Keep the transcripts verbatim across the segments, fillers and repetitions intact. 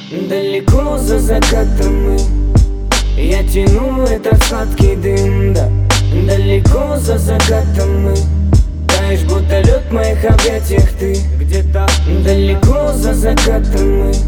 Далеко за закатом мы, я тяну этот сладкий дым, да. Далеко за закатом мы, таешь, будто лед в моих объятиях ты. Где-то далеко за закатом мы,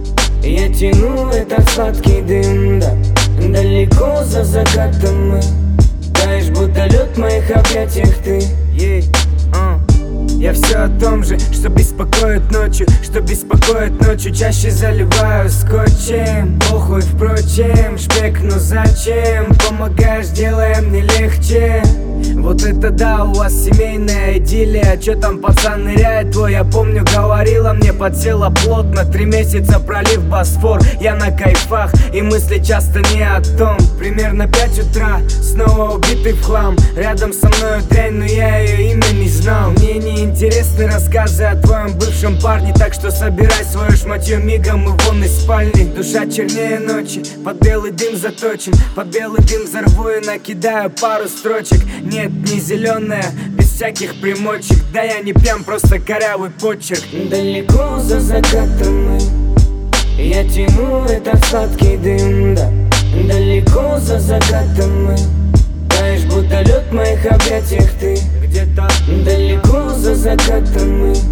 я тяну этот сладкий дым, да. Далеко за закатом мы, таешь, будто лед в моих объятиях ты. Yeah. Uh. Я все о том же, что беспокоит ночью, что беспокоит ночью. Чаще заливаю скотчем, похуй, впрочем, шпек, но зачем? Помогаешь, делаем мне легче. Вот это да, у вас семейная идиллия. Чё там пацан ныряет твой, я помню, говорила мне, подсела плотно. Три месяца пролив Босфор, я на кайфах, и мысли часто не о том. Примерно пять утра, снова убитый в хлам. Рядом со мною дрянь, но я ее имя не знал. Мне не интересны рассказы о твоем бывшем парне, так что собирай свое шматье мигом и вон из спальни. Душа чернее ночи, под белый дым заточен, под белый дым взорву и накидаю пару строчек. Нет, не зеленая, без всяких примочек. Да я не пьян, просто корявый почерк. Далеко за закатом мы, я тяну этот сладкий дым, да. Далеко за закатом мы, таешь, будто лед в моих объятиях ты. Где-то далеко за закатом мы,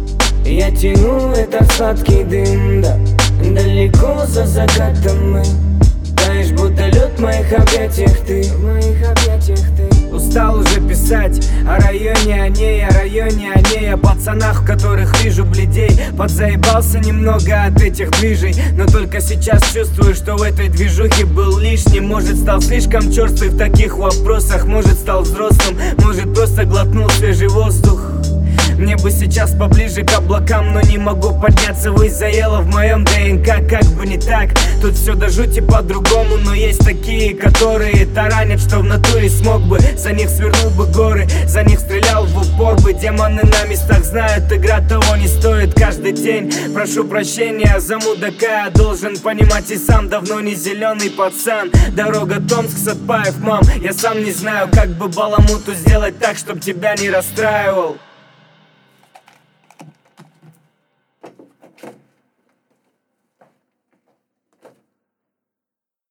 я тяну этот сладкий дым, да. Далеко за закатом мы, таешь, будто лед в моих объятиях ты. В моих объятиях ты. Устал уже писать о районе, о ней, о районе, о ней, о пацанах, в которых вижу бледей. Подзаебался немного от этих движей, но только сейчас чувствую, что в этой движухе был лишний. Может, стал слишком черствый в таких вопросах, может, стал взрослым, может, просто глотнул свежий воздух. Мне бы сейчас поближе к облакам, но не могу подняться ввысь, заело в моем ДНК, как бы не так. Тут все до жути по-другому, но есть такие, которые таранят, что в натуре смог бы. За них свернул бы горы, за них стрелял в упор бы. Демоны на местах знают, игра того не стоит каждый день. Прошу прощения за мудака, я должен понимать и сам, давно не зеленый пацан. Дорога Томск, Сатпаев, мам, я сам не знаю, как бы баламуту сделать так, чтоб тебя не расстраивал.